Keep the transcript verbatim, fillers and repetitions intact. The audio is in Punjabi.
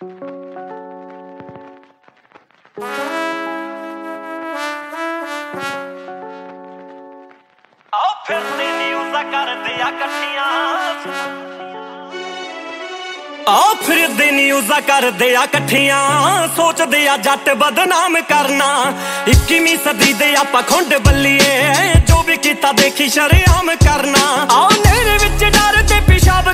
ਆਓ ਫਿਰਦੇ ਨਿਊਜ਼ਾਂ ਕਰਦੇ ਆ ਇਕੱਠੀਆਂ ਆਓ ਫਿਰਦੇ ਨਿਊਜ਼ਾਂ ਕਰਦੇ ਆ ਇਕੱਠੀਆਂ ਸੋਚਦੇ ਆ ਜੱਟ ਬਦਨਾਮ ਕਰਨਾ ਇੱਕੀਵੀਂ ਸਦੀ ਦੇ ਆਪਾਂ ਖੁੰਡ ਬੱਲੀਏ ਜੋ ਵੀ ਕੀਤਾ ਦੇਖੀ ਸ਼ਰੇਆਮ ਕਰਨਾ ਆਓ ਨੇਰੇ ਵਿੱਚ ਡਰਦੇ